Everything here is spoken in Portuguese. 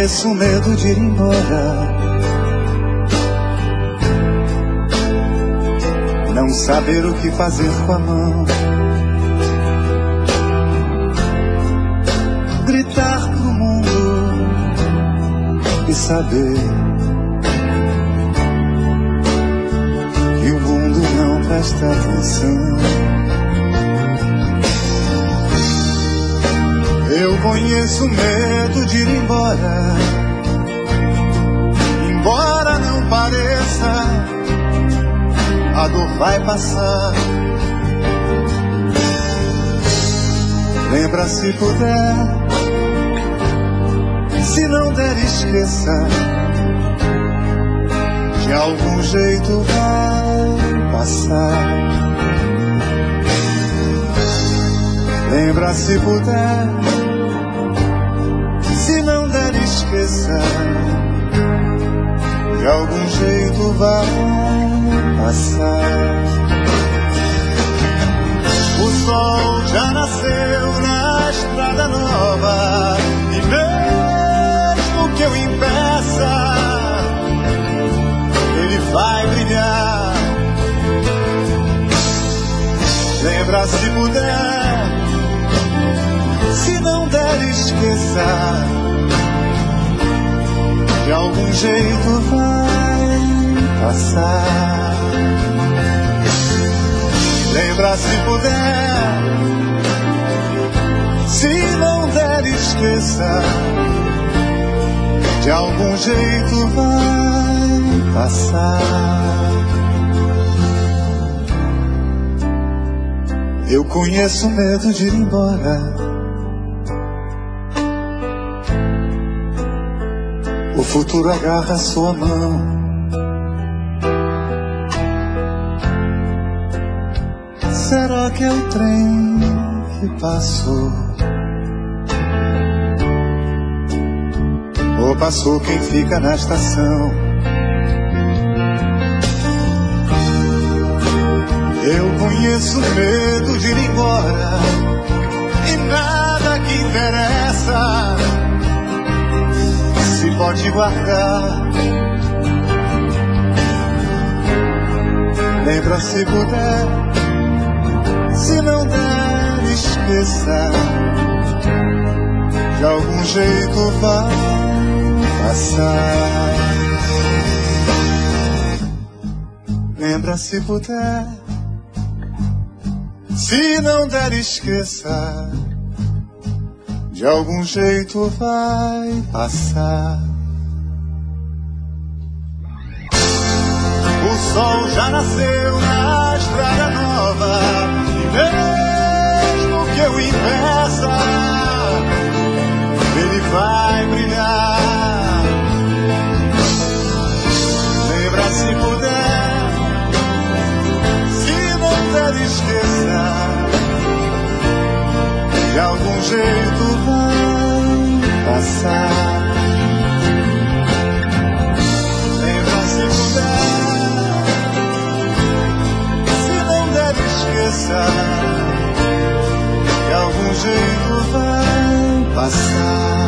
conheço o medo de ir embora, não saber o que fazer com a mão, gritar pro mundo e saber que o mundo não presta atenção. Eu conheço o medo de ir embora, embora não pareça, a dor vai passar. Lembra se puder, se não der esqueça, de algum jeito vai passar. Lembra se puder, se não der esqueça, de algum jeito vai passar. O sol já nasceu na estrada nova, e mesmo que eu impeça, ele vai brilhar. Lembra se puder, se não der esqueça, de algum jeito vai passar. Lembra se puder, se não der esqueça, de algum jeito vai passar. Eu conheço o medo de ir embora, o futuro agarra sua mão. Será que é o trem que passou? Ou passou quem fica na estação? Eu conheço o medo de ir embora, e nada que interessa se pode guardar. Lembra se puder, se não der esqueça, de algum jeito vai passar. Lembra se puder, se não der esqueça, de algum jeito vai passar. O sol já nasceu na estrada nova, e mesmo que eu impeça, ele vai brilhar. Lembra se puder, se não der esqueça, de algum jeito vai passar. Lembra se puder, se não der esqueça, de algum jeito vai passar.